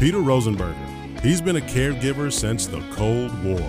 Peter Rosenberger. He's been a caregiver since the Cold War.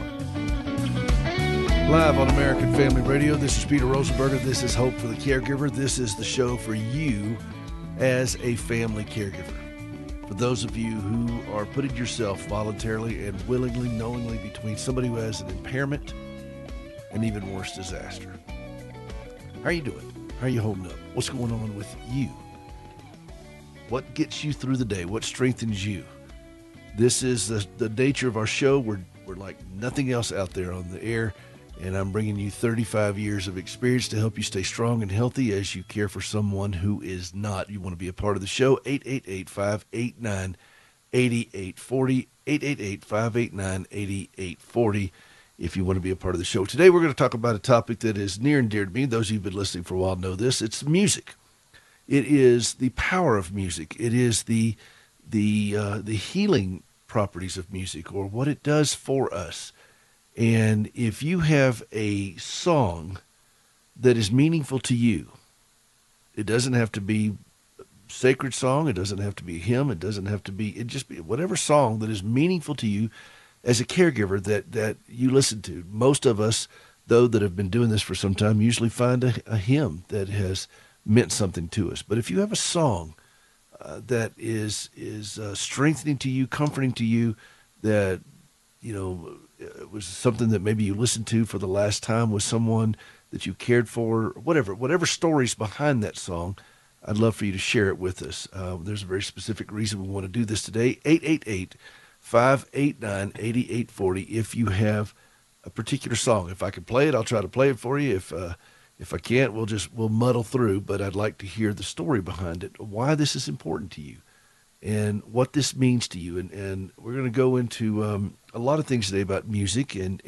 Live on American Family Radio, this is Peter Rosenberger. This is Hope for the Caregiver. This is the show for you as a family caregiver. For those of you who are putting yourself voluntarily and willingly, knowingly between somebody who has an impairment and even worse, disaster. How are you doing? How are you holding up? What's going on with you? What gets you through the day? What strengthens you? This is the nature of our show. We're like nothing else out there on the air, and I'm bringing you 35 years of experience to help you stay strong and healthy as you care for someone who is not. You want to be a part of the show, 888-589-8840, 888-589-8840 if you want to be a part of the show. Today we're going to talk about a topic that is near and dear to me. Those of you who've been listening for a while know this. It's music. It is the power of music. It is the healing properties of music, or what it does for us. And if you have a song that is meaningful to you, it doesn't have to be a sacred song. It doesn't have to be a hymn. It doesn't have to be, it just be whatever song that is meaningful to you as a caregiver that you listen to. Most of us, though, that have been doing this for some time, usually find a hymn that has meant something to us. But if you have a song that is strengthening to you, comforting to you, that, you know, it was something that maybe you listened to for the last time with someone that you cared for, whatever stories behind that song, I'd love for you to share it with us. There's a very specific reason we want to do this today. 888-589-8840 if you have a particular song. If I can play it, I'll try to play it for you. If I can't, we'll muddle through, but I'd like to hear the story behind it, why this is important to you and what this means to you. And we're going to go into a lot of things today about music and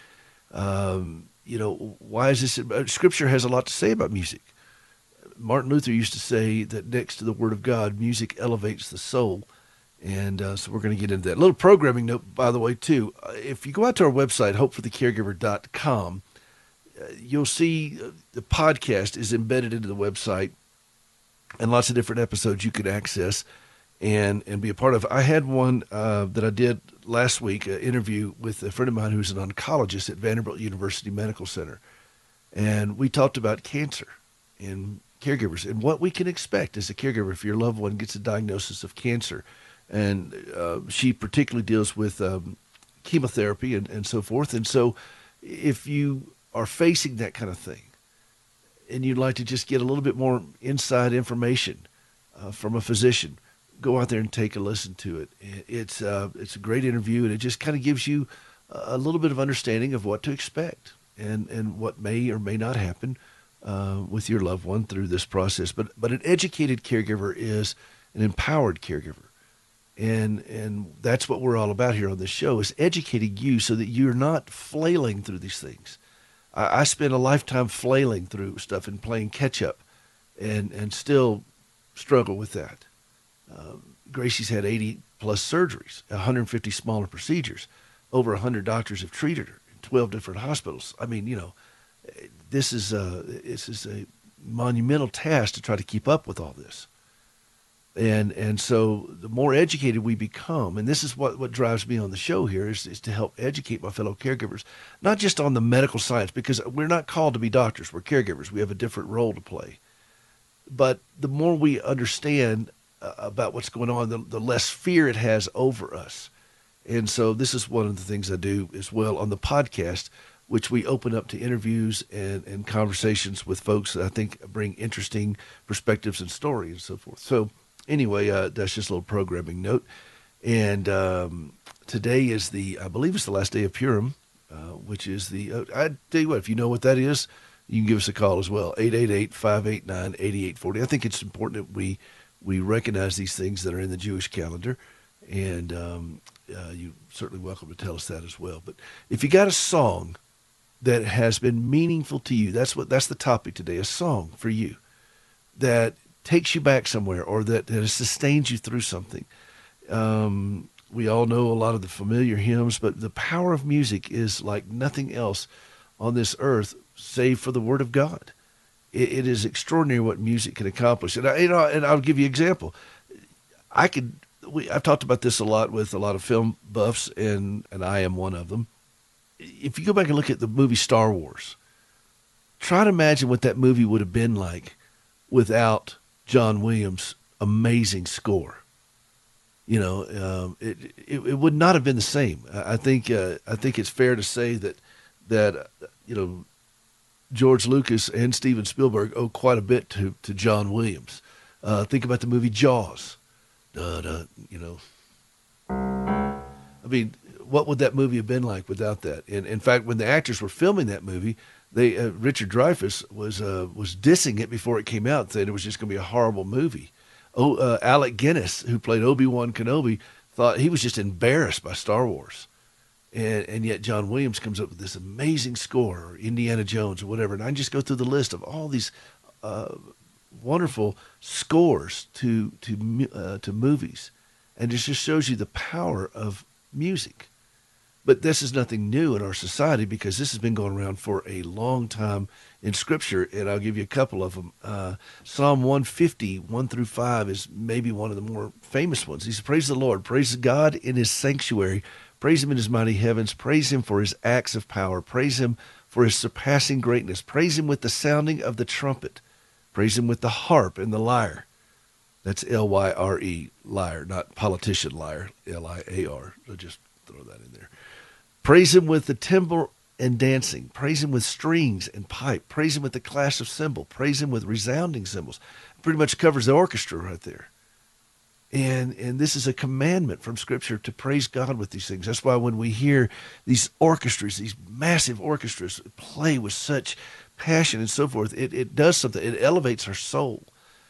you know, why is this? Scripture has a lot to say about music. Martin Luther used to say that next to the Word of God, music elevates the soul. And so we're going to get into that. A little programming note, by the way, too. If you go out to our website, hopeforthecaregiver.com, you'll see the podcast is embedded into the website and lots of different episodes you can access and be a part of. I had one that I did last week, an interview with a friend of mine who's an oncologist at Vanderbilt University Medical Center. And we talked about cancer and caregivers and what we can expect as a caregiver if your loved one gets a diagnosis of cancer. And she particularly deals with chemotherapy and so forth. And so if you are facing that kind of thing and you'd like to just get a little bit more inside information from a physician, go out there and take a listen to it. It's a great interview, and it just kind of gives you a little bit of understanding of what to expect and what may or may not happen with your loved one through this process. But an educated caregiver is an empowered caregiver. And that's what we're all about here on this show, is educating you so that you're not flailing through these things. I spent a lifetime flailing through stuff and playing catch up and still struggle with that. Gracie's had 80 plus surgeries, 150 smaller procedures. Over 100 doctors have treated her in 12 different hospitals. I mean, you know, this is a monumental task to try to keep up with all this. And so the more educated we become, and this is what drives me on the show here, is to help educate my fellow caregivers, not just on the medical science, because we're not called to be doctors, we're caregivers. We have a different role to play. But the more we understand about what's going on, the less fear it has over us. And so this is one of the things I do as well on the podcast, which we open up to interviews and conversations with folks that I think bring interesting perspectives and stories and so forth. So anyway, that's just a little programming note. And today is I believe it's the last day of Purim, which is I tell you what, if you know what that is, you can give us a call as well, 888-589-8840. I think it's important that we recognize these things that are in the Jewish calendar, and you're certainly welcome to tell us that as well. But if you got a song that has been meaningful to you, that's the topic today, a song for you that takes you back somewhere or that has sustained you through something. We all know a lot of the familiar hymns, but the power of music is like nothing else on this earth save for the Word of God. It is extraordinary what music can accomplish. And I'll give you an example. I've talked about this a lot with a lot of film buffs, and I am one of them. If you go back and look at the movie Star Wars, try to imagine what that movie would have been like without John Williams' amazing score. It would not have been the same. I think it's fair to say that George Lucas and Steven Spielberg owe quite a bit to John Williams. Think about the movie Jaws. I mean, what would that movie have been like without that? And in fact, when the actors were filming that movie, Richard Dreyfuss was dissing it before it came out, saying it was just going to be a horrible movie. Alec Guinness, who played Obi-Wan Kenobi, thought he was just embarrassed by Star Wars. And yet John Williams comes up with this amazing score, or Indiana Jones or whatever. And I just go through the list of all these wonderful scores to movies. And it just shows you the power of music. But this is nothing new in our society, because this has been going around for a long time in Scripture, and I'll give you a couple of them. Psalm 150, 1 through 5 is maybe one of the more famous ones. He says, praise the Lord, praise God in his sanctuary, praise him in his mighty heavens, praise him for his acts of power, praise him for his surpassing greatness, praise him with the sounding of the trumpet, praise him with the harp and the lyre. That's L-Y-R-E, lyre, not politician lyre, L-I-A-R. So just throw that in there. Praise him with the timbrel and dancing. Praise him with strings and pipe. Praise him with the clash of cymbal. Praise him with resounding cymbals. Pretty much covers the orchestra right there. And this is a commandment from Scripture to praise God with these things. That's why when we hear these orchestras, these massive orchestras play with such passion and so forth, it does something. It elevates our soul.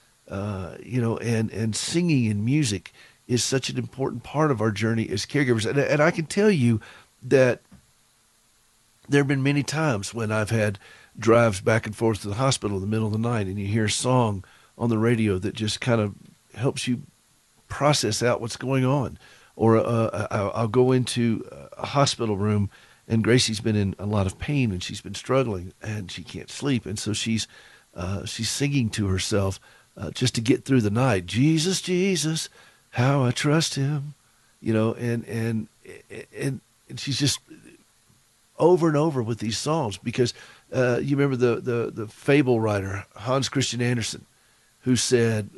And singing and music is such an important part of our journey as caregivers. And I can tell you that there have been many times when I've had drives back and forth to the hospital in the middle of the night, and you hear a song on the radio that just kind of helps you process out what's going on. Or I'll go into a hospital room, and Gracie's been in a lot of pain, and she's been struggling, and she can't sleep. And so she's singing to herself just to get through the night. Jesus, Jesus, how I trust him, and she's just over and over with these songs, because you remember the fable writer Hans Christian Andersen, who said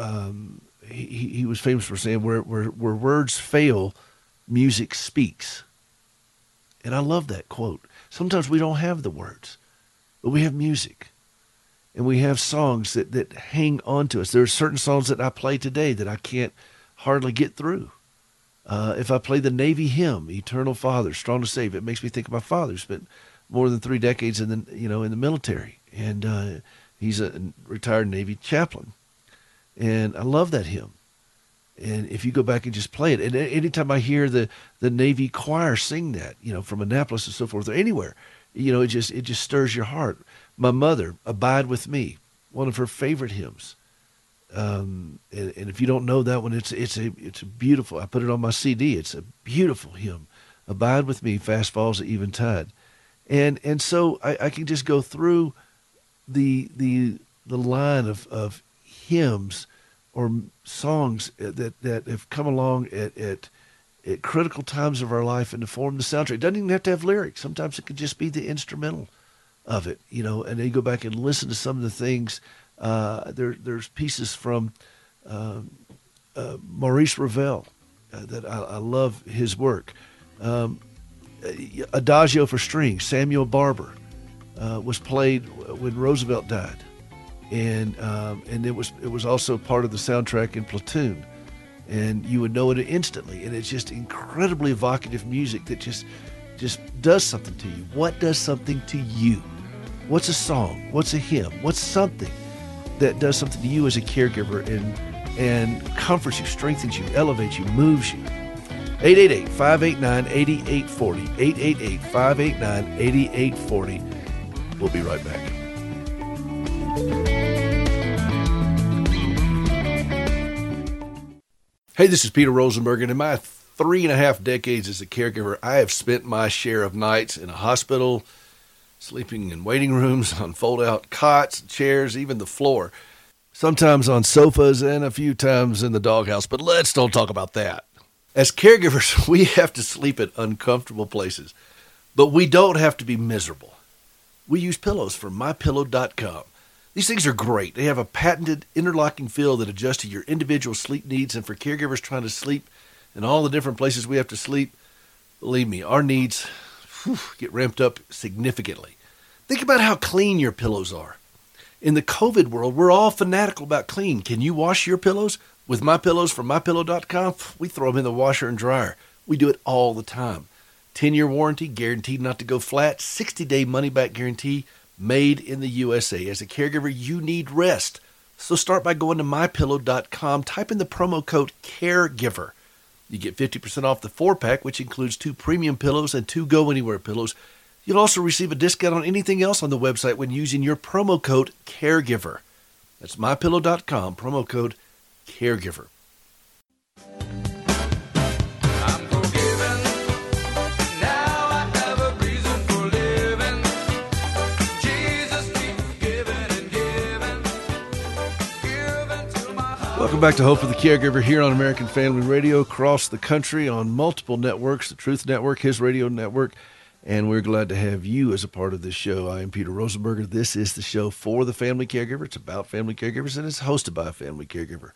he was famous for saying, where words fail, music speaks. And I love that quote. Sometimes we don't have the words, but we have music, and we have songs that hang on to us. There are certain songs that I play today that I can't hardly get through. If I play the Navy hymn, Eternal Father, Strong to Save, it makes me think of my father, who spent more than 3 decades in the military, and he's a retired Navy chaplain, and I love that hymn. And if you go back and just play it, and anytime I hear the Navy choir sing that, from Annapolis and so forth, or anywhere, it just stirs your heart. My mother, Abide With Me, one of her favorite hymns. And if you don't know that one, it's a beautiful. I put it on my CD. It's a beautiful hymn. Abide with me, fast falls the eventide, and so I can just go through the line of hymns or songs that have come along at critical times of our life and to form the soundtrack. It doesn't even have to have lyrics. Sometimes it could just be the instrumental of it, and then you go back and listen to some of the things. There's pieces from Maurice Ravel that I love his work. Adagio for strings, Samuel Barber, was played when Roosevelt died, and it was also part of the soundtrack in Platoon, and you would know it instantly. And it's just incredibly evocative music that just does something to you. What does something to you? What's a song? What's a hymn? What's something that does something to you as a caregiver and comforts you, strengthens you, elevates you, moves you? 888-589-8840. 888-589-8840. We'll be right back. Hey, this is Peter Rosenberg, and in my 3.5 decades as a caregiver, I have spent my share of nights in a hospital, sleeping in waiting rooms, on fold-out cots, chairs, even the floor. sometimes on sofas, and a few times in the doghouse. But let's don't talk about that. As caregivers, we have to sleep at uncomfortable places, but we don't have to be miserable. We use pillows from MyPillow.com. These things are great. They have a patented interlocking fill that adjusts to your individual sleep needs, and for caregivers trying to sleep in all the different places we have to sleep, believe me, our needs get ramped up significantly. Think about how clean your pillows are. In the COVID world, we're all fanatical about clean. Can you wash your pillows? With My Pillows from MyPillow.com, we throw them in the washer and dryer. We do it all the time. 10-year warranty, guaranteed not to go flat, 60-day money-back guarantee, made in the USA. As a caregiver, you need rest. So start by going to MyPillow.com, type in the promo code CAREGIVER. You get 50% off the 4-pack, which includes 2 premium pillows and 2 Go-Anywhere pillows. You'll also receive a discount on anything else on the website when using your promo code CAREGIVER. That's MyPillow.com, promo code CAREGIVER. I'm forgiven. Now I have a reason for living. Jesus keeps giving and giving. Giving to my heart. Welcome back to Hope for the Caregiver here on American Family Radio, across the country on multiple networks, the Truth Network, His Radio Network, and we're glad to have you as a part of this show. I am Peter Rosenberger. This is the show for the family caregiver. It's about family caregivers, and it's hosted by a family caregiver.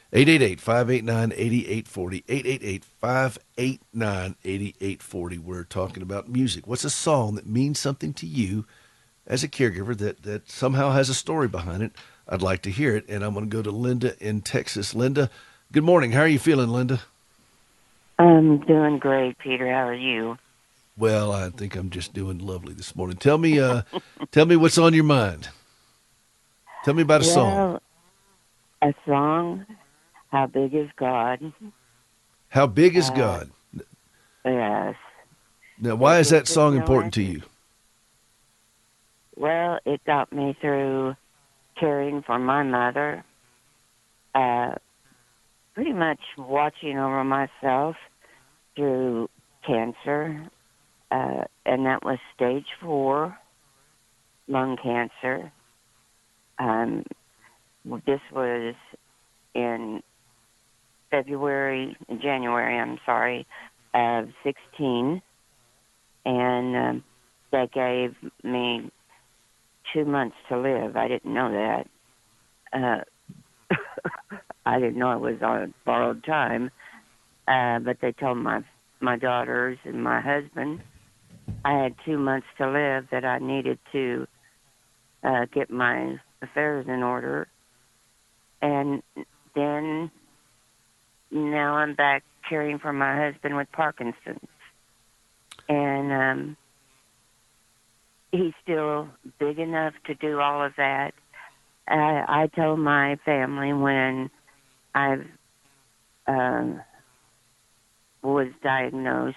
888-589-8840, 888-589-8840. We're talking about music. What's a song that means something to you as a caregiver that somehow has a story behind it? I'd like to hear it, and I'm going to go to Linda in Texas. Linda, good morning. How are you feeling, Linda? I'm doing great, Peter. How are you? Well, I think I'm just doing lovely this morning. Tell me what's on your mind. Tell me about a song. A song, How Big Is God? How Big Is God? Yes. Now, why is that song important to you? Well, it got me through caring for my mother, pretty much watching over myself through cancer, and that was stage 4 lung cancer. This was in January, of 16, and that gave me 2 months to live. I didn't know that. I didn't know it was on borrowed time, but they told my daughters and my husband I had 2 months to live, that I needed to get my affairs in order. And then now I'm back caring for my husband with Parkinson's. And he's still big enough to do all of that. I told my family when I was diagnosed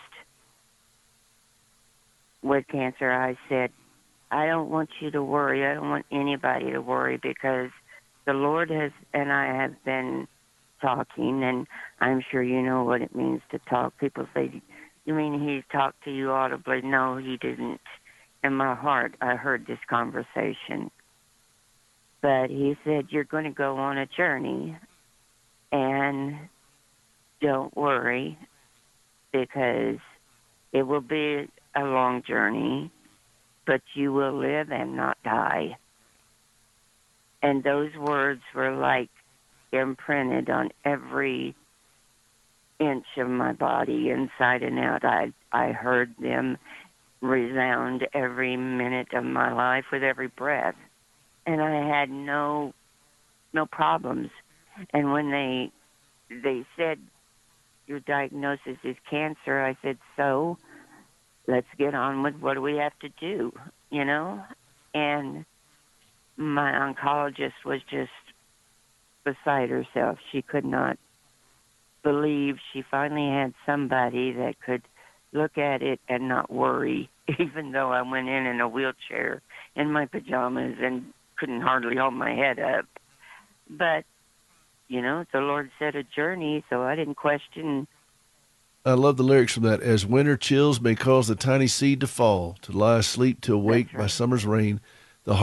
with cancer, I said, I don't want you to worry. I don't want anybody to worry, because the Lord and I have been talking, and I'm sure you know what it means to talk. People say, you mean he talked to you audibly? No, he didn't. In my heart, I heard this conversation. But he said, you're going to go on a journey, and don't worry, because it will be a long journey, but you will live and not die. And those words were like imprinted on every inch of my body, inside and out. I heard them resound every minute of my life with every breath. And I had no problems. And when they said, your diagnosis is cancer, I said, so let's get on with what do we have to do, you know? And my oncologist was just beside herself. She could not believe she finally had somebody that could look at it and not worry, even though I went in a wheelchair in my pajamas and couldn't hardly hold my head up. But, you know, the Lord said a journey, so I didn't question. I love the lyrics from that. As winter chills may cause the tiny seed to fall, to lie asleep to awake That's right. by summer's rain, the heart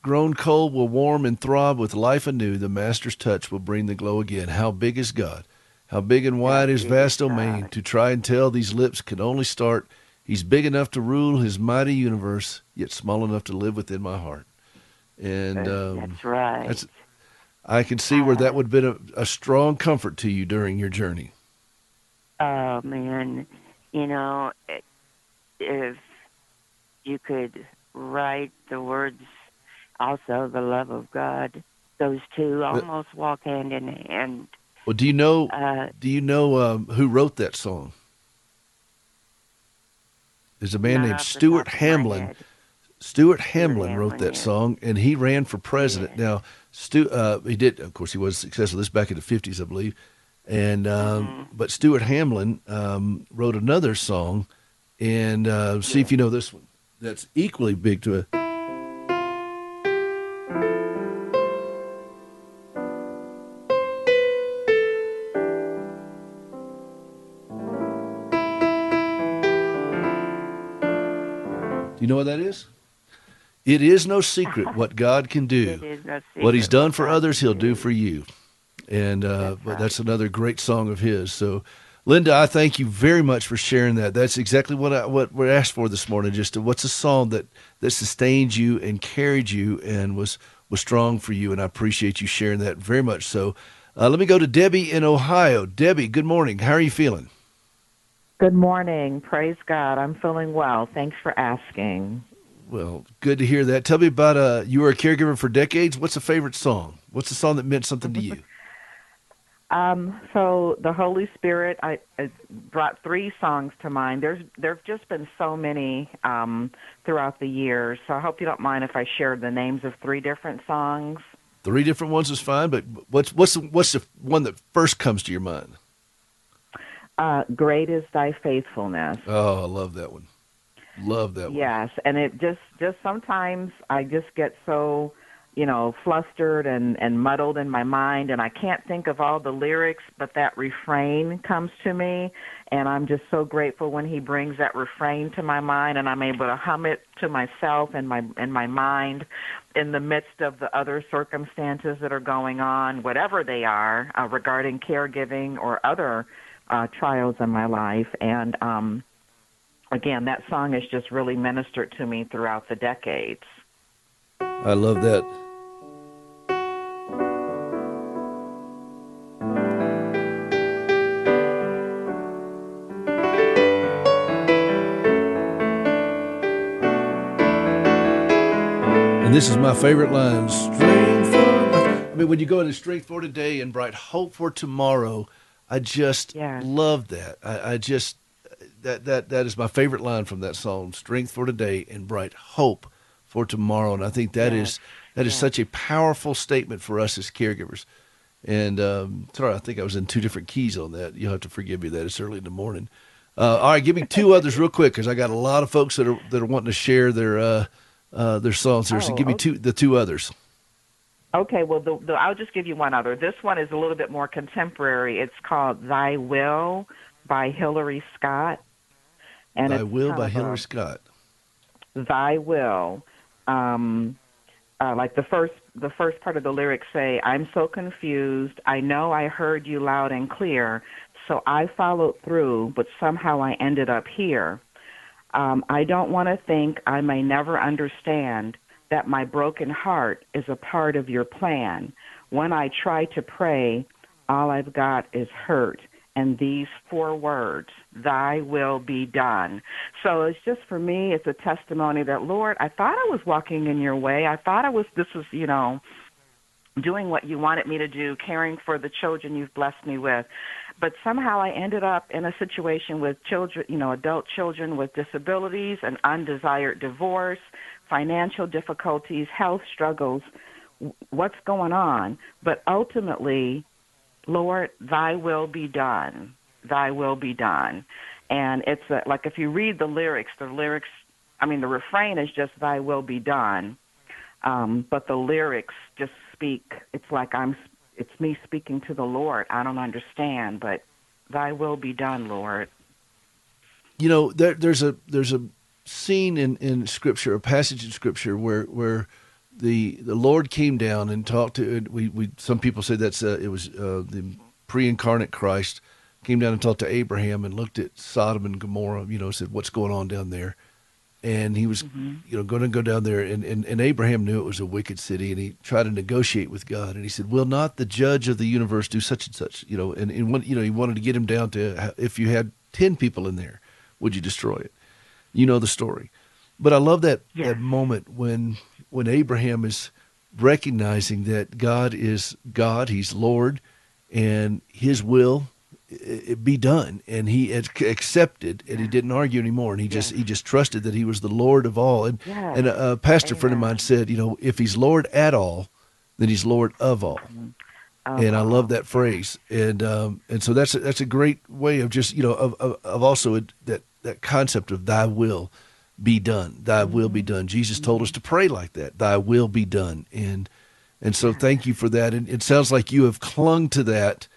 grown cold will warm and throb with life anew. The Master's touch will bring the glow again. How big is God? How big and wide his big is vast domain? God. To try and tell these lips can only start. He's big enough to rule his mighty universe, yet small enough to live within my heart. And That's right. I can see where that would have been a strong comfort to you during your journey. Oh, man. You know, if you could write the words, also the love of God, those two almost walk hand in hand. Well, do you know Uh, who wrote that song? There's a man not named off the Stuart top of my Hamlin. head. Stuart Hamlin wrote Hamlin, that yeah. song, and he ran for president. Yeah. Now, he did, of course, he was successful. This back in the 50s, I believe. And but Stuart Hamlin wrote another song, and see if you know this one. That's equally big to a. Do you know what that is? It is no secret what God can do. It is no What he's secret done what for God others, can he'll do for you. And but right. that's another great song of his. So, Linda, I thank you very much for sharing that. That's exactly what we're asked for this morning. Just what's a song that sustained you and carried you and was strong for you. And I appreciate you sharing that very much. So, let me go to Debbie in Ohio. Debbie, good morning. How are you feeling? Good morning. Praise God. I'm feeling well. Thanks for asking. Well, good to hear that. Tell me about you were a caregiver for decades. What's a favorite song? What's a song that meant something to you? So the Holy Spirit, I brought three songs to mind. There've just been so many throughout the years. So I hope you don't mind if I share the names of three different songs. Three different ones is fine, but what's the one that first comes to your mind? Great is thy faithfulness. Oh, I love that one. Love that one. Yes, and it just sometimes I just get so, flustered and muddled in my mind, and I can't think of all the lyrics, but that refrain comes to me, and I'm just so grateful when he brings that refrain to my mind, and I'm able to hum it to myself and my mind in the midst of the other circumstances that are going on, whatever they are, regarding caregiving or other trials in my life. And again, that song has just really ministered to me throughout the decades. I love that. And this is my favorite line. When you go into strength for today and bright hope for tomorrow, I just love that. I just that is my favorite line from that song. Strength for today and bright hope for tomorrow. And I think that is such a powerful statement for us as caregivers. And sorry, I think I was in two different keys on that. You'll have to forgive me that it's early in the morning. All right, give me two others real quick because I got a lot of folks that are wanting to share their songs here. So give me the two others. Okay, well, I'll just give you one other. This one is a little bit more contemporary. It's called "Thy Will" by Hillary Scott. And Thy Will by Hillary Scott. Thy will. Like the first part of the lyrics say, "I'm so confused. I know I heard you loud and clear, so I followed through, but somehow I ended up here. I don't want to think I may never understand that my broken heart is a part of your plan. When I try to pray, all I've got is hurt and these four words, thy will be done." So it's just, for me, it's a testimony that, Lord, I thought I was walking in your way. I thought this was, doing what you wanted me to do, caring for the children you've blessed me with. But somehow I ended up in a situation with children, adult children with disabilities, an undesired divorce, financial difficulties, health struggles. What's going on? But ultimately, Lord, thy will be done. Thy will be done. And it's like if you read the lyrics, the refrain is just thy will be done. But the lyrics just speak, it's like it's me speaking to the Lord. I don't understand, but thy will be done, Lord. There's a scene in Scripture, a passage in Scripture where the Lord came down and talked to. We some people say that's it was the pre-incarnate Christ came down and talked to Abraham and looked at Sodom and Gomorrah. Said what's going on down there, and he was going to go down there, and Abraham knew it was a wicked city, and he tried to negotiate with God, and he said, "Will not the Judge of the universe do such and such?" And he wanted to get him down to, if you had 10 people in there, would you destroy it? You know the story, but I love that moment when Abraham is recognizing that God is God, He's Lord, and His will it be done, and he accepted, and he didn't argue anymore, and he just trusted that He was the Lord of all. And a pastor friend of mine said, if He's Lord at all, then He's Lord of all. And I love that phrase, and so that's a great way of just of also that concept of Thy will be done. Thy will be done. Jesus told us to pray like that. Thy will be done, and so thank you for that. And it sounds like you have clung to that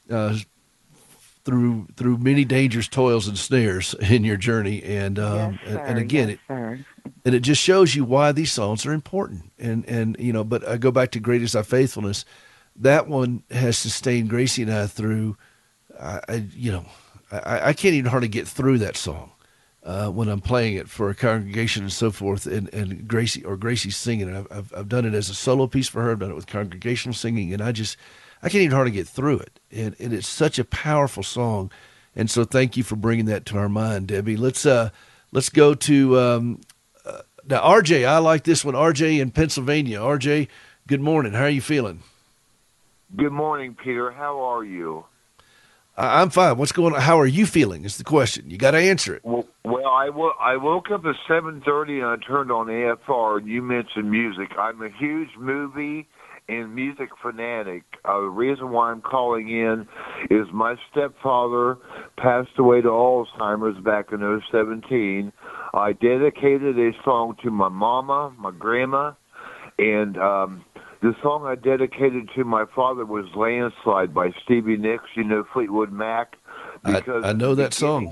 through many dangers, toils, and snares in your journey. And and again, and it just shows you why these songs are important. And but I go back to Great Is Thy Faithfulness. That one has sustained Gracie and I through. I can't even hardly get through that song when I'm playing it for a congregation and so forth. And Gracie's singing it. I've done it as a solo piece for her. I've done it with congregational singing, and I can't even hardly get through it. And it's such a powerful song. And so thank you for bringing that to our mind, Debbie. Let's go to now RJ. I like this one. RJ in Pennsylvania. RJ, good morning. How are you feeling? Good morning, Peter. How are you? I'm fine. What's going on? How are you feeling is the question. You got to answer it. Well, I woke up at 7:30 and I turned on AFR, and you mentioned music. I'm a huge movie and music fanatic. The reason why I'm calling in is my stepfather passed away to Alzheimer's back in 2017. I dedicated a song to my mama, my grandma, and the song I dedicated to my father was Landslide by Stevie Nicks, Fleetwood Mac. Because I know that song.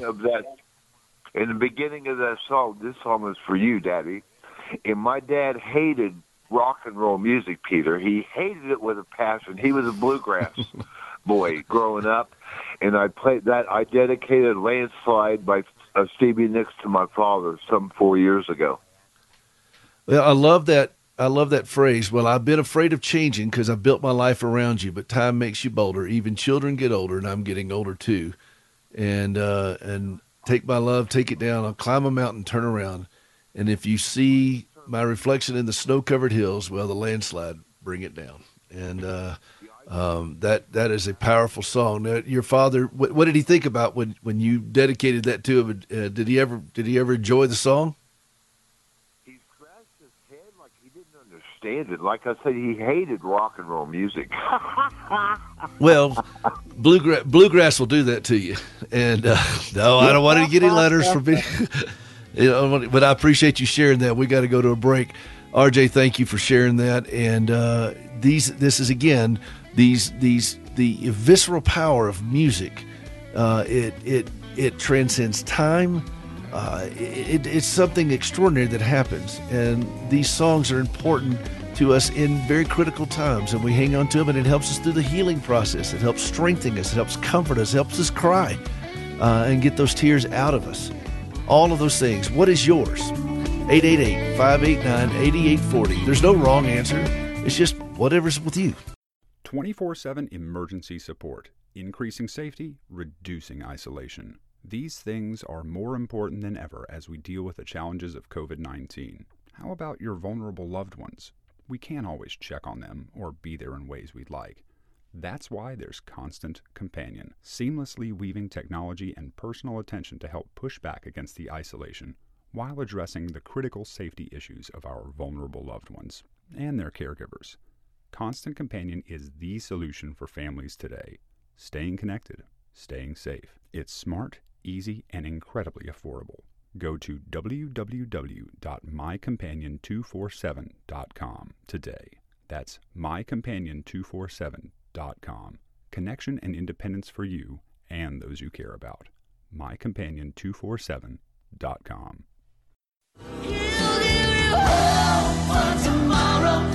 In the beginning of that song, this song is for you, Daddy. And my dad hated rock and roll music, Peter. He hated it with a passion. He was a bluegrass boy growing up. And I dedicated Landslide by Stevie Nicks to my father some 4 years ago. Well, I love that phrase. Well, I've been afraid of changing because I've built my life around you, but time makes you bolder. Even children get older, and I'm getting older too. And take my love, take it down. I'll climb a mountain, turn around. And if you see my reflection in the snow-covered hills, well, the landslide, bring it down. And that is a powerful song. Now, your father, what did he think about when you dedicated that to him? Did he ever enjoy the song? He scratched his head like he didn't understand it. Like I said, he hated rock and roll music. Well, bluegrass will do that to you. And no, I don't want to get any letters from me. But I appreciate you sharing that. We got to go to a break. RJ, thank you for sharing that. And this is again the visceral power of music. It transcends time. It's something extraordinary that happens, and these songs are important to us in very critical times, and we hang on to them, and it helps us through the healing process. It helps strengthen us. It helps comfort us. It helps us cry and get those tears out of us. All of those things. What is yours? 888-589-8840. There's no wrong answer. It's just whatever's with you. 24/7 emergency support, increasing safety, reducing isolation. These things are more important than ever as we deal with the challenges of COVID-19. How about your vulnerable loved ones? We can't always check on them or be there in ways we'd like. That's why there's Constant Companion, seamlessly weaving technology and personal attention to help push back against the isolation while addressing the critical safety issues of our vulnerable loved ones and their caregivers. Constant Companion is the solution for families today. Staying connected, staying safe. It's smart, easy, and incredibly affordable. Go to www.mycompanion247.com today. That's mycompanion247.com. Connection and independence for you and those you care about. mycompanion247.com. He'll give you hope for tomorrow.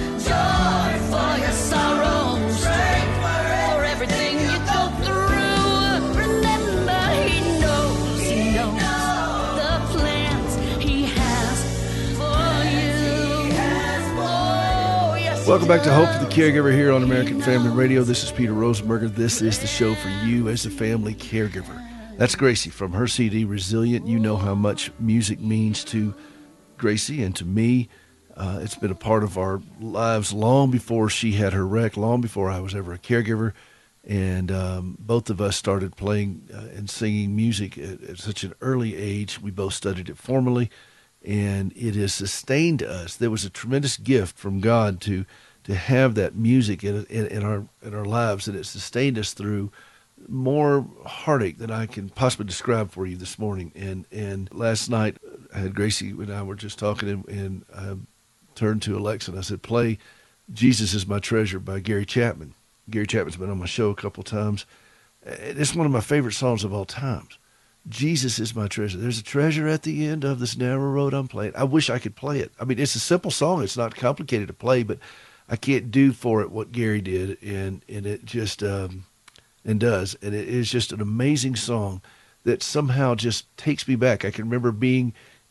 Welcome back to Hope for the Caregiver here on American Family Radio. This is Peter Rosenberger. This is the show for you as a family caregiver. That's Gracie from her CD, Resilient. You know how much music means to Gracie and to me. It's been a part of our lives long before she had her wreck, long before I was ever a caregiver. And both of us started playing and singing music at such an early age. We both studied it formally, and it has sustained us. There was a tremendous gift from God to have that music in our lives, and it sustained us through more heartache than I can possibly describe for you this morning. And last night, I had Gracie and I were just talking, and I turned to Alexa and I said, "Play Jesus Is My Treasure" by Gary Chapman. Gary Chapman's been on my show a couple of times. It's one of my favorite songs of all times. Jesus is my treasure. There's a treasure at the end of this narrow road I'm playing. I wish I could play it. I mean, it's a simple song. It's not complicated to play, but I can't do for it what Gary did, and it just and does. And it is just an amazing song that somehow just takes me back. I can remember being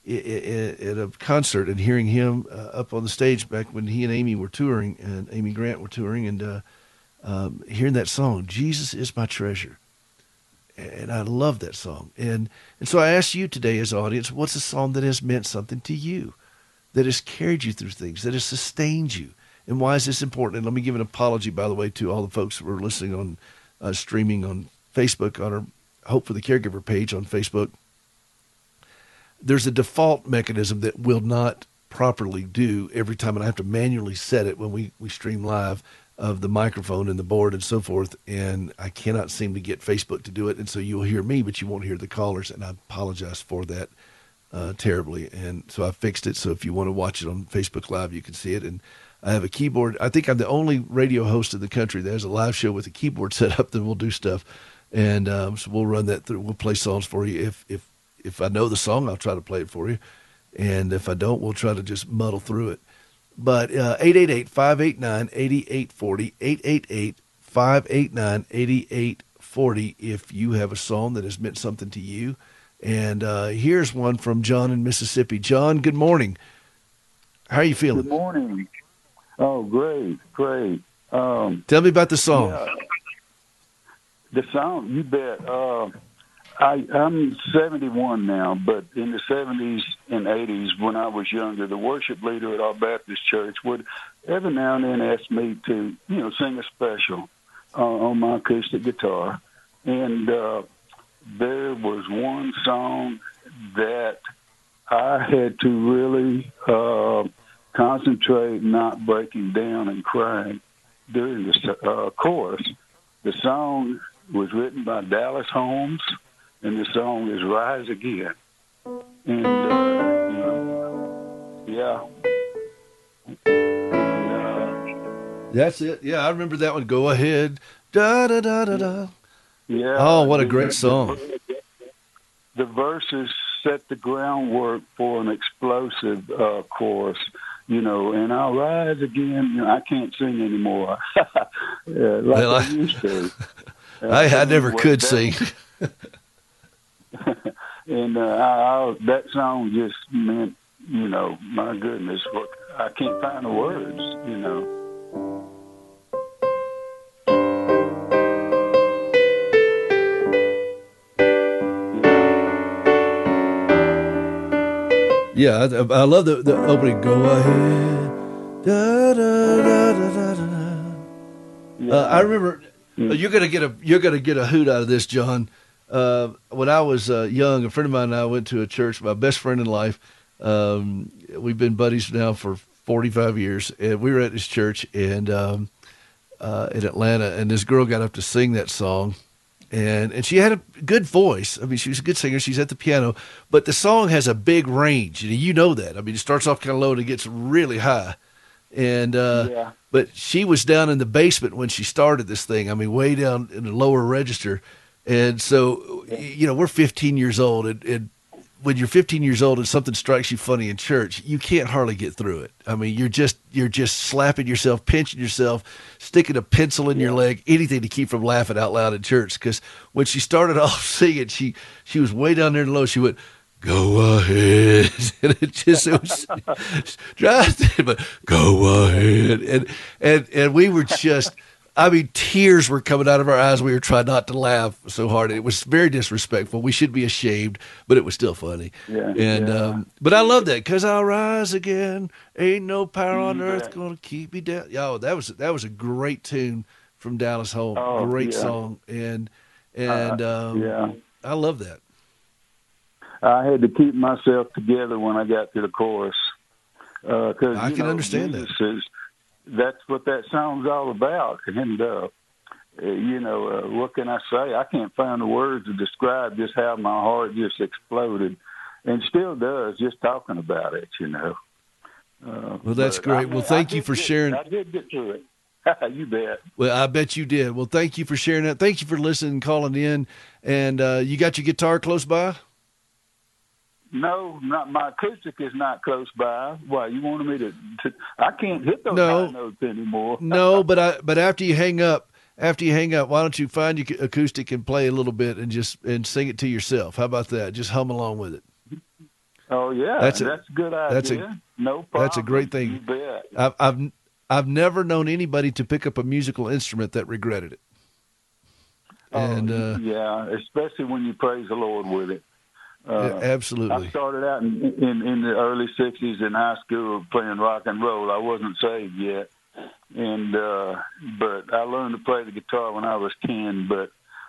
at a concert and hearing him up on the stage back when he and Amy were touring, and Amy Grant were touring, and hearing that song, Jesus is my treasure. And I love that song. And so I ask you today as audience, what's a song that has meant something to you, that has carried you through things, that has sustained you? And why is this important? And let me give an apology, by the way, to all the folks who are listening on streaming on Facebook, on our Hope for the Caregiver page on Facebook. There's a default mechanism that will not properly do every time, and I have to manually set it when we stream live, of the microphone and the board and so forth, and I cannot seem to get Facebook to do it, and so you'll hear me, but you won't hear the callers, and I apologize for that terribly. And so I fixed it, so if you want to watch it on Facebook Live, you can see it. And I have a keyboard. I think I'm the only radio host in the country that has a live show with a keyboard set up, then we'll do stuff, and so we'll run that through. We'll play songs for you. If I know the song, I'll try to play it for you, and if I don't, we'll try to just muddle through it. But 888-589-8840, 888-589-8840 if you have a song that has meant something to you. And here's one from John in Mississippi. John, good morning. How are you feeling? Good morning. Oh, great. Tell me about the song. Yeah. The song, you bet. I'm 71 now, but in the 70s and 80s, when I was younger, the worship leader at our Baptist church would every now and then ask me to, sing a special on my acoustic guitar. And there was one song that I had to really concentrate, not breaking down and crying during the chorus. The song was written by Dallas Holmes, and the song is Rise Again. And, That's it. Yeah, I remember that one. Go ahead. Da, da, da, da, da. Yeah. Oh, what a great song. The verses set the groundwork for an explosive chorus, and I'll rise again. I can't sing anymore I used to. I never could sing. And that song just meant, my goodness, I can't find the words, Yeah, I love the opening. Go ahead. Da, da, da, da, da, da. Yeah. I remember you're gonna get a hoot out of this, John. When I was young, a friend of mine and I went to a church. My best friend in life. We've been buddies now for 45 years, and we were at this church in Atlanta, and this girl got up to sing that song. And she had a good voice. I mean, she was a good singer. She's at the piano, but the song has a big range, and you know that. I mean, it starts off kind of low and it gets really high. And but she was down in the basement when she started this thing. I mean, way down in the lower register. And so, we're 15 years old, and when you're 15 years old and something strikes you funny in church, you can't hardly get through it. I mean, you're just slapping yourself, pinching yourself, sticking a pencil in your leg, anything to keep from laughing out loud in church. Because when she started off singing, she was way down there low. She went, "Go ahead." and it was but go ahead, and we were just. I mean, tears were coming out of our eyes. We were trying not to laugh so hard. It was very disrespectful. We should be ashamed, but it was still funny. Yeah, And yeah. but I love that, 'cause I'll rise again. Ain't no power on You earth bet. gonna keep me down. Yo, that was a great tune from Dallas Home. Oh, Great yeah. song, and Yeah. I love that. I had to keep myself together when I got to the chorus. 'Cause, I can understand that. That's what that song's all about. And, what can I say? I can't find the words to describe just how my heart just exploded, and still does, just talking about it, Well, that's but, great. Well, thank you for sharing. I did get to it. You bet. Well, I bet you did. Well, thank you for sharing that. Thank you for listening and calling in. And you got your guitar close by? No, not my acoustic is not close by. Why, you wanted me to I can't hit those No. high notes anymore. No, but after you hang up, why don't you find your acoustic and play a little bit and sing it to yourself? How about that? Just hum along with it. Oh yeah, That's that's a- a good idea. that's a- No problem. that's a great thing. You bet. I've never known anybody to pick up a musical instrument that regretted it. And yeah, especially when you praise the Lord with it. yeah, absolutely. I started out in the early '60s in high school playing rock and roll. I wasn't saved yet, and but I learned to play the guitar when I was 10. But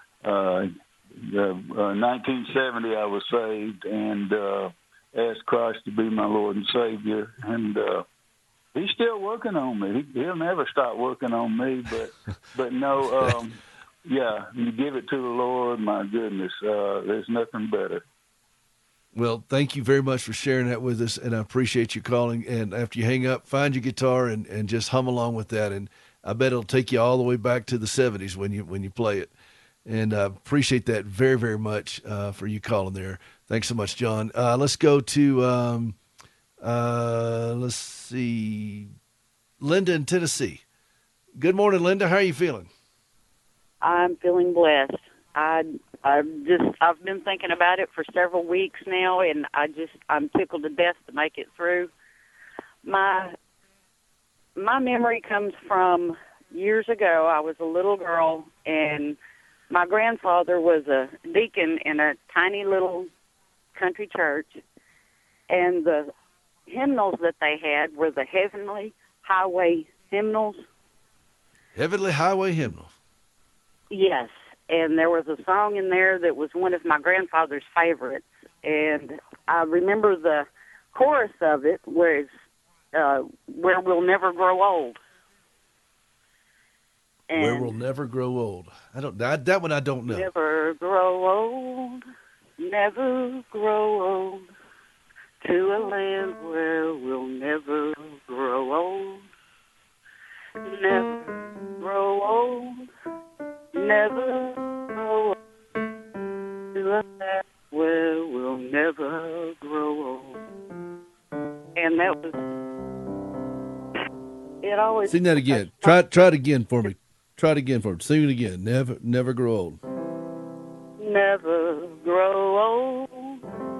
1970, I was saved and asked Christ to be my Lord and Savior, and He's still working on me. He'll never stop working on me. But no, yeah, you give it to the Lord. My goodness, there's nothing better. Well, thank you very much for sharing that with us, and I appreciate you calling. And after you hang up, find your guitar and just hum along with that. And I bet it'll take you all the way back to the 70s when you play it. And I appreciate that very, very much for you calling there. Thanks so much, John. Let's go to, let's see, Linda in Tennessee. Good morning, Linda. How are you feeling? I'm feeling blessed. I've been thinking about it for several weeks now, and I'm tickled to death to make it through. My memory comes from years ago. I was a little girl, and my grandfather was a deacon in a tiny little country church, and the hymnals that they had were the Heavenly Highway hymnals. Heavenly Highway Hymnal. Yes, and there was a song in there that was one of my grandfather's favorites, and I remember the chorus of it was "Where We'll Never Grow Old." And Where We'll Never Grow Old. That one I don't know. never grow old, never grow old, to a land where we'll never grow old, never grow old, never grow old, to a land where we'll never grow old. And that was, it always... Sing that again. Try it again for me. Try it again for me. Sing it again. Never grow old. Never grow old,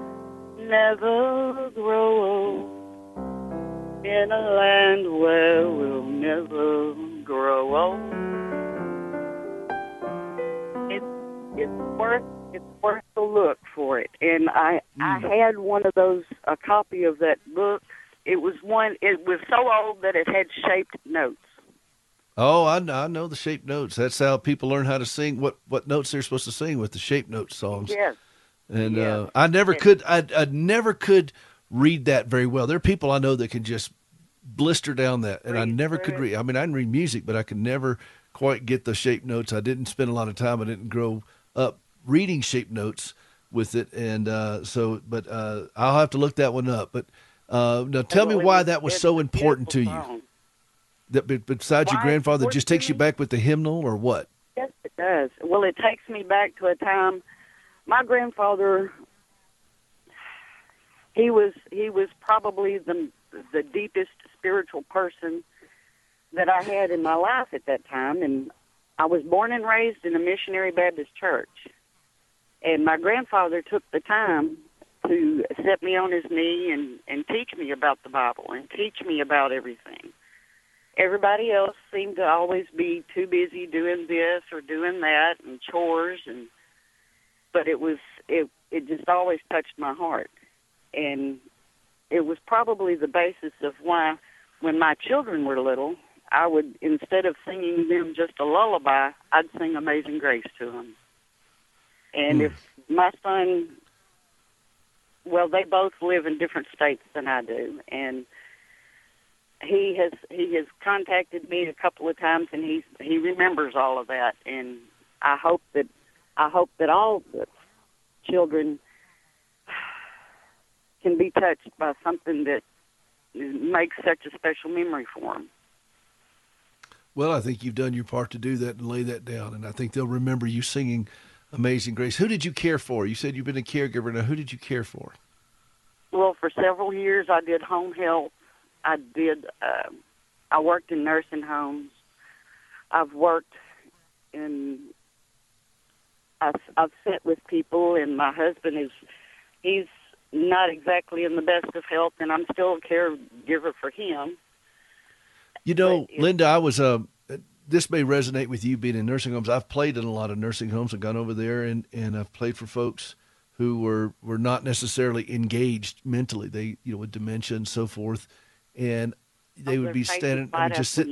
never grow old, in a land where we'll never grow old. It's worth the look for it. And I had one of those, a copy of that book. It was so old that it had shaped notes. Oh, I know the shape notes. That's how people learn how to sing what notes they're supposed to sing with the shape note songs. Yes. And Yes. I never could. I never could read that very well. There are people I know that can just blister down that, and I Read never through could it. read. I mean, I can read music, but I could never quite get the shape notes. I didn't spend a lot of time. I didn't grow up reading shape notes with it, and But I'll have to look that one up. But now, tell me why that was so important to you. That besides your Why it's grandfather, important just to takes you me? back with the hymnal, or what? Yes, it does. Well, it takes me back to a time. My grandfather, he was probably the deepest spiritual person that I had in my life at that time, and I was born and raised in a missionary Baptist church. And my grandfather took the time to set me on his knee and teach me about the Bible and teach me about everything. Everybody else seemed to always be too busy doing this or doing that and chores, but it just always touched my heart. And it was probably the basis of why, when my children were little, I would, instead of singing them just a lullaby, I'd sing Amazing Grace to them. And if my son, well, they both live in different states than I do, and he has contacted me a couple of times, and he remembers all of that. And I hope that all the children can be touched by something that makes such a special memory for them. Well, I think you've done your part to do that and lay that down, and I think they'll remember you singing Amazing Grace. Who did you care for? You said you've been a caregiver. Now, who did you care for? Well, for several years, I did home health. I worked in nursing homes. I've worked in, I've sat with people, and my husband he's not exactly in the best of health, and I'm still a caregiver for him. You know, Linda, this may resonate with you being in nursing homes. I've played in a lot of nursing homes. I've gone over there and I've played for folks who were not necessarily engaged mentally. They, with dementia and so forth. And they would be standing and just sit.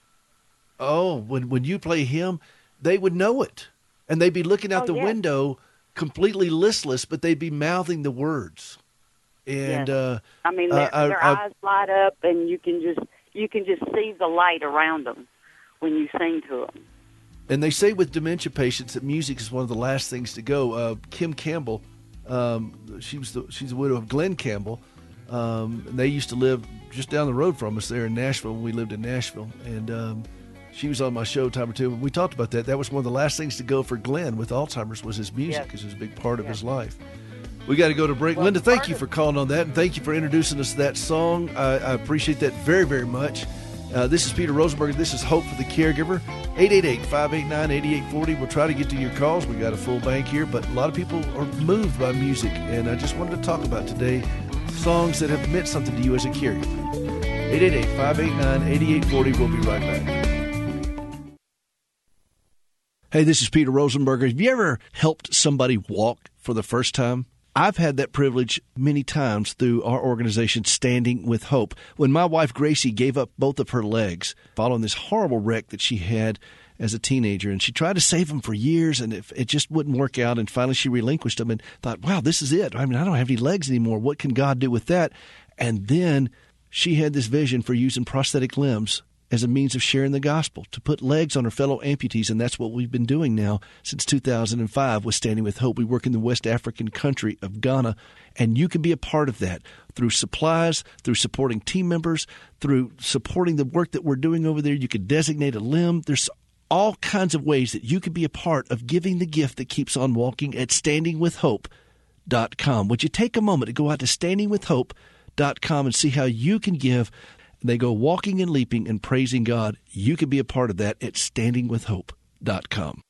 When you play him, they would know it. And they'd be looking out the window completely listless, but they'd be mouthing the words. And their eyes light up, and you can just see the light around them when you sing to them. And they say with dementia patients that music is one of the last things to go. Kim Campbell, she's the widow of Glenn Campbell. And they used to live just down the road from us there in Nashville when we lived in Nashville. And she was on my show a time or two. We talked about that. That was one of the last things to go for Glenn with Alzheimer's was his music, because it was a big part of his life. We got to go to break. Well, Linda, thank you for calling on that, and thank you for introducing us to that song. I appreciate that very, very much. This is Peter Rosenberg. This is Hope for the Caregiver. 888-589-8840. We'll try to get to your calls. We got a full bank here, but a lot of people are moved by music, and I just wanted to talk about today songs that have meant something to you as a caregiver. 888-589-8840. We'll be right back. Hey, this is Peter Rosenberger. Have you ever helped somebody walk for the first time? I've had that privilege many times through our organization, Standing with Hope. When my wife, Gracie, gave up both of her legs following this horrible wreck that she had as a teenager, and she tried to save them for years, and it just wouldn't work out, and finally she relinquished them and thought, wow, this is it. I mean, I don't have any legs anymore. What can God do with that? And then she had this vision for using prosthetic limbs as a means of sharing the gospel, to put legs on her fellow amputees, and that's what we've been doing now since 2005 with Standing with Hope. We work in the West African country of Ghana, and you can be a part of that through supplies, through supporting team members, through supporting the work that we're doing over there. You could designate a limb. There's all kinds of ways that you can be a part of giving the gift that keeps on walking at standingwithhope.com. Would you take a moment to go out to standingwithhope.com and see how you can give? They go walking and leaping and praising God. You can be a part of that at standingwithhope.com.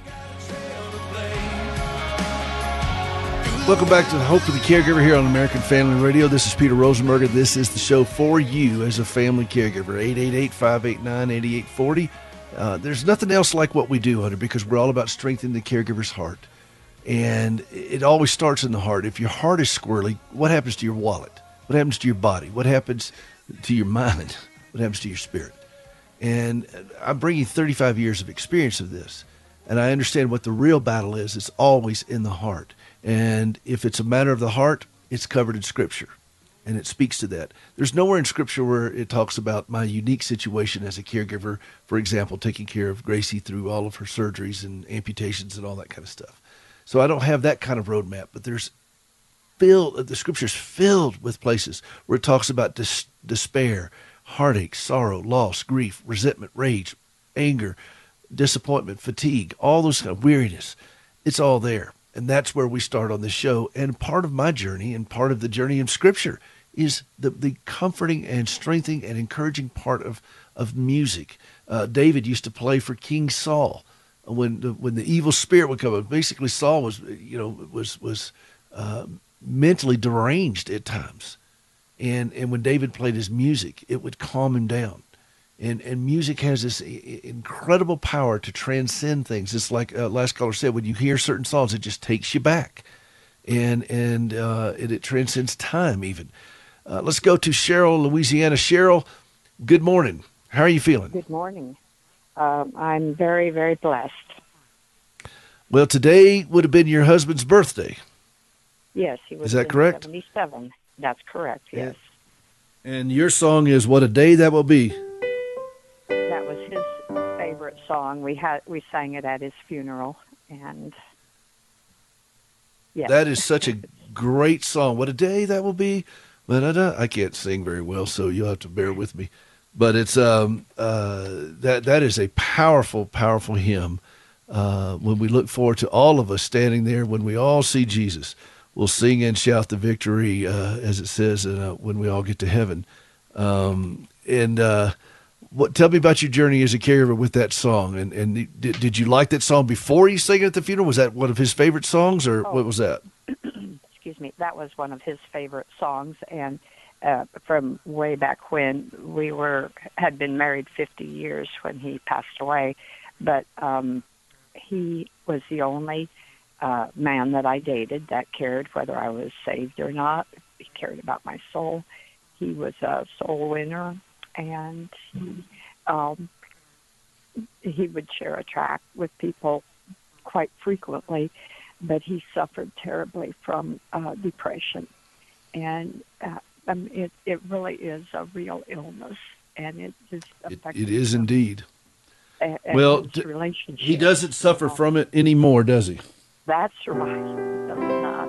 Welcome back to the Hope for the Caregiver here on American Family Radio. This is Peter Rosenberger. This is the show for you as a family caregiver. 888-589-8840. There's nothing else like what we do, Hunter, because we're all about strengthening the caregiver's heart. And it always starts in the heart. If your heart is squirrely, what happens to your wallet? What happens to your body? What happens to your mind? What happens to your spirit? And I'm bringing 35 years of experience of this, and I understand what the real battle is. It's always in the heart. And if it's a matter of the heart, it's covered in Scripture, and it speaks to that. There's nowhere in Scripture where it talks about my unique situation as a caregiver, for example, taking care of Gracie through all of her surgeries and amputations and all that kind of stuff. So I don't have that kind of roadmap, but the Scripture's filled with places where it talks about despair, heartache, sorrow, loss, grief, resentment, rage, anger, disappointment, fatigue, all those kind of weariness. It's all there. And that's where we start on this show. And part of my journey and part of the journey in Scripture is the comforting and strengthening and encouraging part of music. David used to play for King Saul when the evil spirit would come up. Basically, Saul was mentally deranged at times. And when David played his music, it would calm him down. And music has this incredible power to transcend things. It's like last caller said, when you hear certain songs, it just takes you back. And it transcends time even. Let's go to Cheryl, Louisiana. Cheryl, good morning. How are you feeling? Good morning. I'm very, very blessed. Well, today would have been your husband's birthday. Yes, he was. Is that correct? 77. That's correct. Yes. And your song is "What a Day That Will Be." That was his favorite song. We sang it at his funeral, and yes. That is such a great song. What a day that will be. I can't sing very well, so you'll have to bear with me. But it's that is a powerful, powerful hymn. When we look forward to all of us standing there, when we all see Jesus, we'll sing and shout the victory, as it says, when we all get to heaven. Tell me about your journey as a caregiver with that song. And did you like that song before you sang it at the funeral? Was that one of his favorite songs, or what was that? Excuse me. That was one of his favorite songs, and from way back when we had been married 50 years when he passed away. But he was the only man that I dated that cared whether I was saved or not. He cared about my soul. He was a soul winner, and he would share a track with people quite frequently, but he suffered terribly from depression. And it really is a real illness, and it is affecting it is him. Indeed. And Well, his relationship. he doesn't suffer from it anymore, does he? That's right. He does not.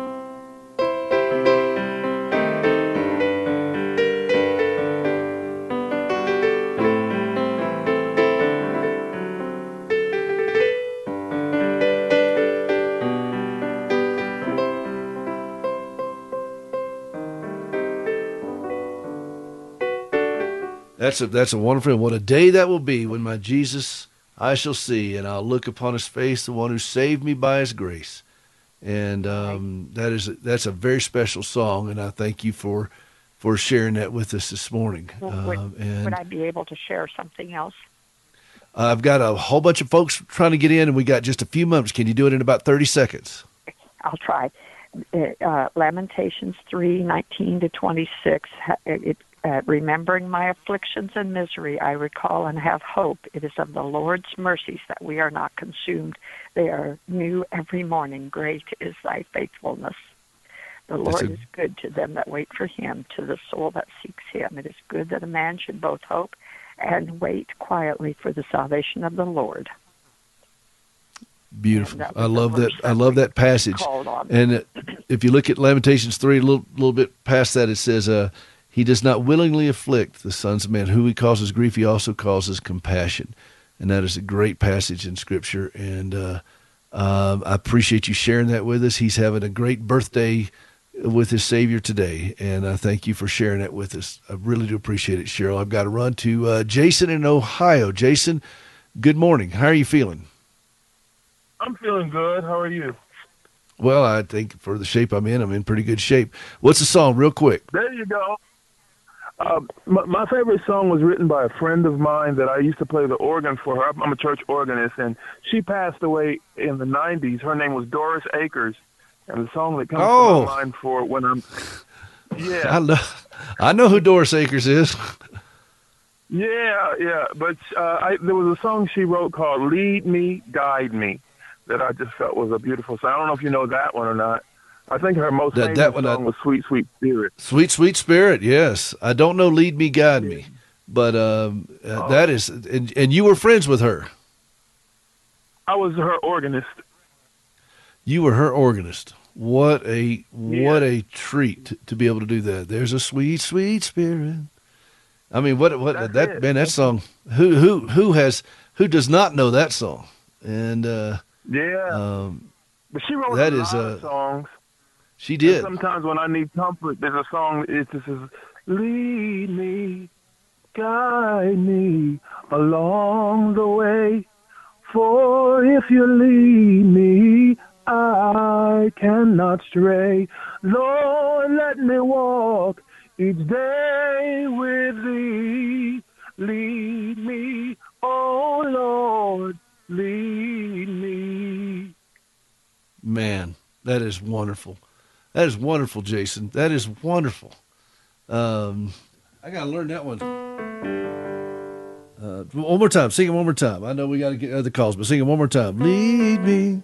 That's a wonderful. And what a day that will be when my Jesus I shall see, and I'll look upon his face, the one who saved me by his grace. And that's a very special song, and I thank you for sharing that with us this morning. Would I be able to share something else? I've got a whole bunch of folks trying to get in, and we got just a few moments. Can you do it in about 30 seconds? I'll try. Lamentations 3:19-26. Remembering my afflictions and misery, I recall and have hope. It is of the Lord's mercies that we are not consumed. They are new every morning. Great is thy faithfulness. The Lord is good to them that wait for him, to the soul that seeks him. It is good that a man should both hope and wait quietly for the salvation of the Lord. Beautiful. I love that. I love that passage. And if you look at Lamentations 3, a little bit past that, it says, he does not willingly afflict the sons of man. Who he causes grief, he also causes compassion. And that is a great passage in Scripture. And I appreciate you sharing that with us. He's having a great birthday with his Savior today. And I thank you for sharing that with us. I really do appreciate it, Cheryl. I've got to run to Jason in Ohio. Jason, good morning. How are you feeling? I'm feeling good. How are you? Well, I think for the shape I'm in pretty good shape. What's the song, real quick? There you go. My favorite song was written by a friend of mine that I used to play the organ for her. I'm a church organist, and she passed away in the 90s. Her name was Doris Akers, and the song that comes to my mind for when I'm... Yeah. I know who Doris Akers is. Yeah. But there was a song she wrote called Lead Me, Guide Me that I just felt was a beautiful song. I don't know if you know that one or not. I think her most famous song was Sweet, Sweet Spirit. Sweet, Sweet Spirit, yes. I don't know Lead Me, Guide Me, but that is, and you were friends with her. I was her organist. You were her organist. What a treat to be able to do that. There's a sweet, sweet spirit. I mean, that song, who does not know that song? And but she wrote a lot of songs. She did. And sometimes when I need comfort, there's a song. It just says, "Lead me, guide me along the way. For if you lead me, I cannot stray. Lord, let me walk each day with thee. Lead me, oh Lord, lead me. Man, that is wonderful. That is wonderful, Jason. That is wonderful. I got to learn that one. One more time. Sing it one more time. I know we got to get other calls, but sing it one more time. Lead me.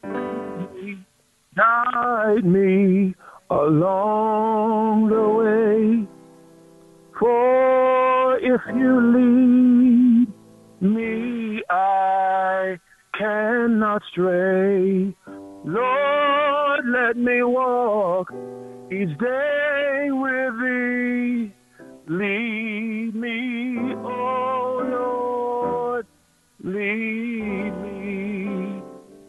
Guide me along the way. For if you lead me, I cannot stray. Lord, let me walk each day with thee. Lead me, oh Lord, lead me.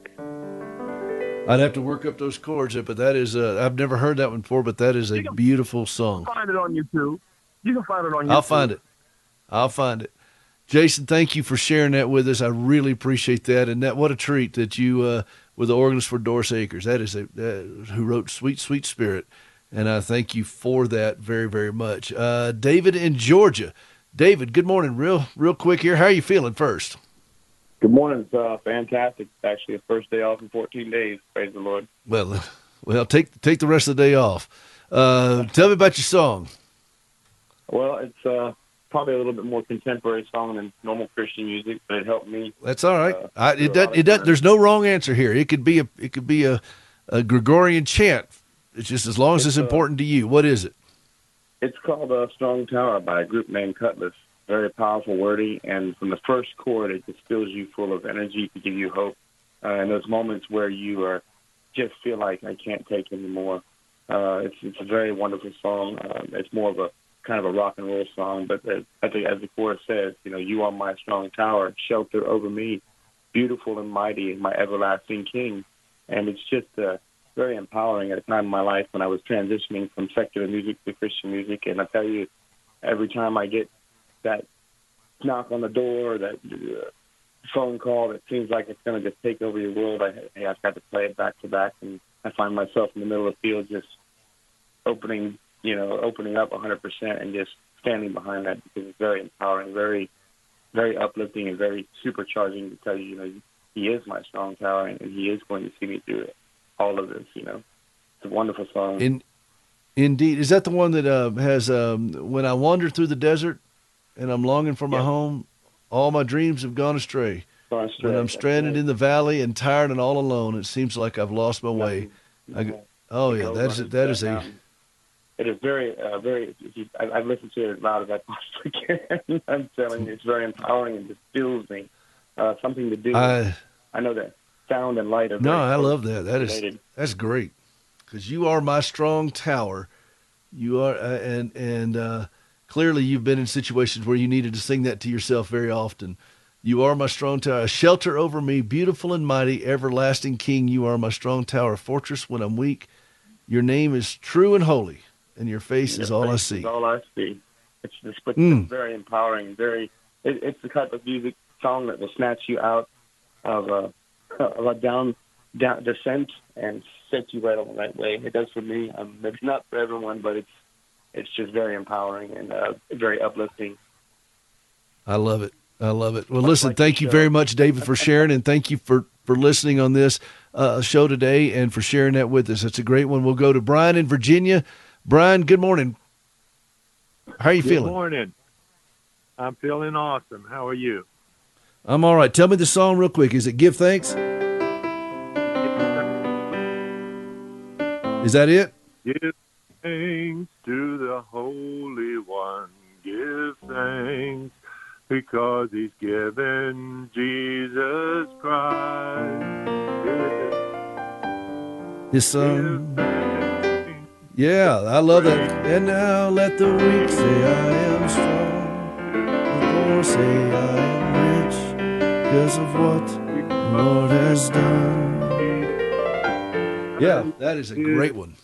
I'd have to work up those chords, but that is, I've never heard that one before, but that is a beautiful song. Find it on YouTube. You can find it on YouTube. I'll find it. Jason, thank you for sharing that with us. I really appreciate that. And that, what a treat that you, with the organist for Doris Akers, that is who wrote Sweet, Sweet Spirit. And I thank you for that very, very much. David in Georgia. David, good morning. Real quick here. How are you feeling first? Good morning. It's fantastic. It's actually the first day off in 14 days. Praise the Lord. Well, take the rest of the day off. Tell me about your song. Well, it's probably a little bit more contemporary song than normal Christian music, but it helped me. That's all right. There's no wrong answer here. It could be a Gregorian chant. It's just as long as it's important to you. What is it? It's called Strong Tower by a group named Cutlass. Very powerful, wordy, and from the first chord, it just fills you full of energy to give you hope. And those moments where you just feel like I can't take anymore. It's a very wonderful song. It's more of a kind of a rock and roll song, but as the chorus says, you are my strong tower, shelter over me, beautiful and mighty, my everlasting King. And it's just very empowering at a time in my life when I was transitioning from secular music to Christian music. And I tell you, every time I get that knock on the door, that phone call that seems like it's going to just take over your world, I've got to play it back to back, and I find myself in the middle of the field just opening up 100% and just standing behind that, because it's very empowering, very, very uplifting, and very supercharging to tell you, he is my strong tower, and he is going to see me through it. All of this, it's a wonderful song. Indeed. Is that the one that has, when I wander through the desert and I'm longing for my home, all my dreams have gone astray. When I'm stranded in the valley and tired and all alone, it seems like I've lost my way. It is very, very, I've listened to it as loud as I possibly can. I'm telling you, it's very empowering and just fills me. Something to do. I know that sound and light are very I love that. That's great. Because you are my strong tower. You are, and clearly you've been in situations where you needed to sing that to yourself very often. You are my strong tower, a shelter over me, beautiful and mighty, everlasting King. You are my strong tower, fortress when I'm weak. Your name is true and holy, and your face is all I see. Is all I see. It's just very empowering. It's the type of music song that will snatch you out of a down descent and set you right on the right way. It does for me. Maybe not for everyone, but it's just very empowering and very uplifting. I love it. Well, listen, thank you very much, David, for sharing, and thank you for listening on this show today and for sharing that with us. It's a great one. We'll go to Brian in Virginia. Brian, good morning. How are you feeling? Good morning. I'm feeling awesome. How are you? I'm all right. Tell me the song real quick. Is it Give Thanks? Is that it? Give thanks to the Holy One. Give thanks because he's given Jesus Christ his son. Yeah, I love that. And now let the weak say I am strong. The poor say I am rich because of what the Lord has done. Yeah, that is a great one.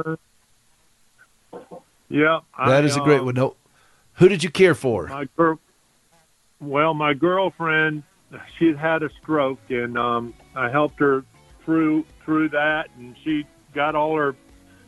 Yeah. That is a great one. No, who did you care for? My girlfriend, she'd had a stroke, and I helped her through that, and she got all her,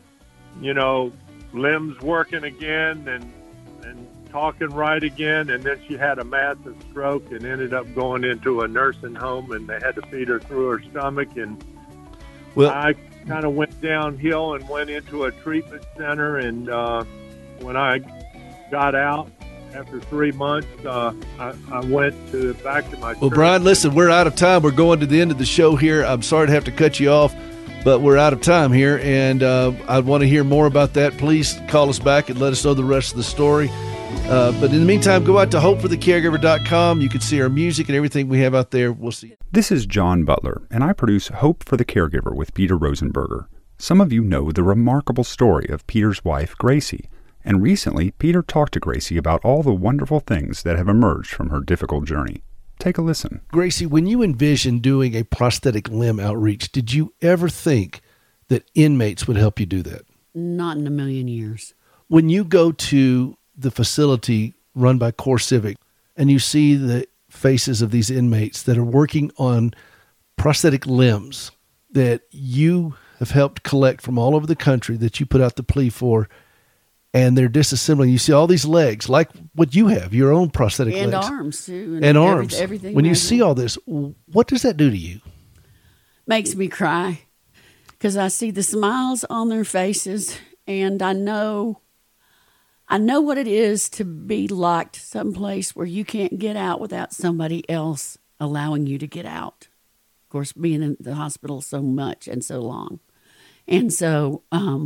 limbs working again and talking right again. And then she had a massive stroke and ended up going into a nursing home, and they had to feed her through her stomach. And I kind of went downhill and went into a treatment center. And when I got out after 3 months, I went back to my Well, church. Brian, listen, we're out of time. We're going to the end of the show here. I'm sorry to have to cut you off, but we're out of time here, and I want to hear more about that. Please call us back and let us know the rest of the story. But in the meantime, go out to hopeforthecaregiver.com. You can see our music and everything we have out there. We'll see you. This is John Butler, and I produce Hope for the Caregiver with Peter Rosenberger. Some of you know the remarkable story of Peter's wife, Gracie. And recently, Peter talked to Gracie about all the wonderful things that have emerged from her difficult journey. Take a listen. Gracie, when you envisioned doing a prosthetic limb outreach, did you ever think that inmates would help you do that? Not in a million years. When you go to the facility run by CoreCivic and you see the faces of these inmates that are working on prosthetic limbs that you have helped collect from all over the country, that you put out the plea for, and they're disassembling, you see all these legs, like what you have, your own prosthetic And legs. arms, too. And arms. Everything. When you see all this, what does that do to you? Makes me cry because I see the smiles on their faces, and I know what it is to be locked someplace where you can't get out without somebody else allowing you to get out. Of course, being in the hospital so much and so long. And so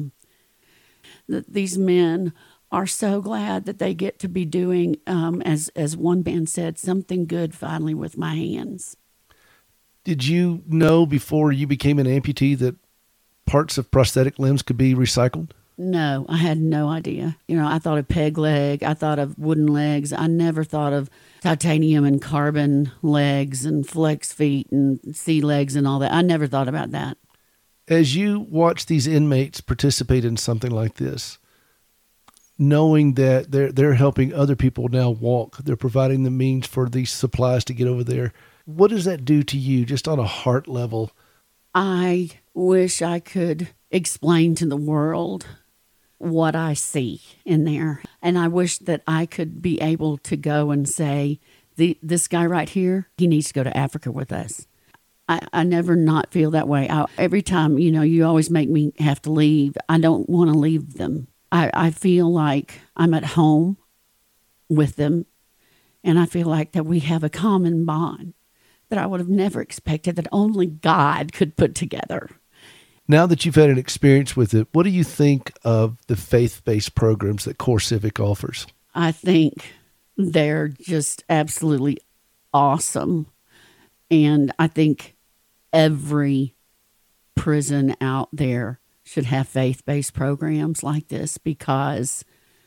these men are so glad that they get to be doing, as one man said, something good finally with my hands. Did you know before you became an amputee that parts of prosthetic limbs could be recycled? No, I had no idea. I thought of peg leg. I thought of wooden legs. I never thought of titanium and carbon legs and flex feet and sea legs and all that. I never thought about that. As you watch these inmates participate in something like this, knowing that they're helping other people now walk, they're providing the means for these supplies to get over there, what does that do to you just on a heart level? I wish I could explain to the world what I see in there. And I wish that I could be able to go and say, this guy right here, he needs to go to Africa with us. I never not feel that way. Every time, you always make me have to leave. I don't want to leave them. I feel like I'm at home with them, and I feel like that we have a common bond that I would have never expected, that only God could put together. Now that you've had an experience with it, what do you think of the faith-based programs that CoreCivic offers? I think they're just absolutely awesome. And I think every prison out there should have faith-based programs like this, because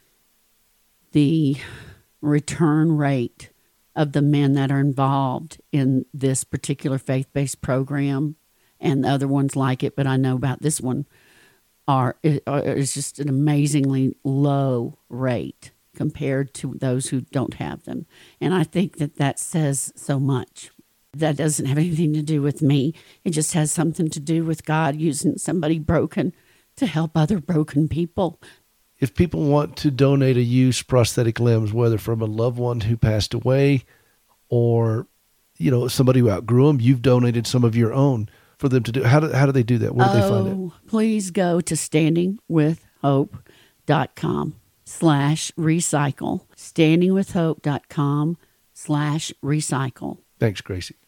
the return rate of the men that are involved in this particular faith-based program and the other ones like it, but I know about this one, is just an amazingly low rate compared to those who don't have them. And I think that says so much. That doesn't have anything to do with me. It just has something to do with God using somebody broken to help other broken people. If people want to donate a used prosthetic limbs, whether from a loved one who passed away or, somebody who outgrew them, you've donated some of your own for them to do. How do they do that? Where do they find it? Please go to standingwithhope.com/recycle. standingwithhope.com/recycle. Thanks, Gracie.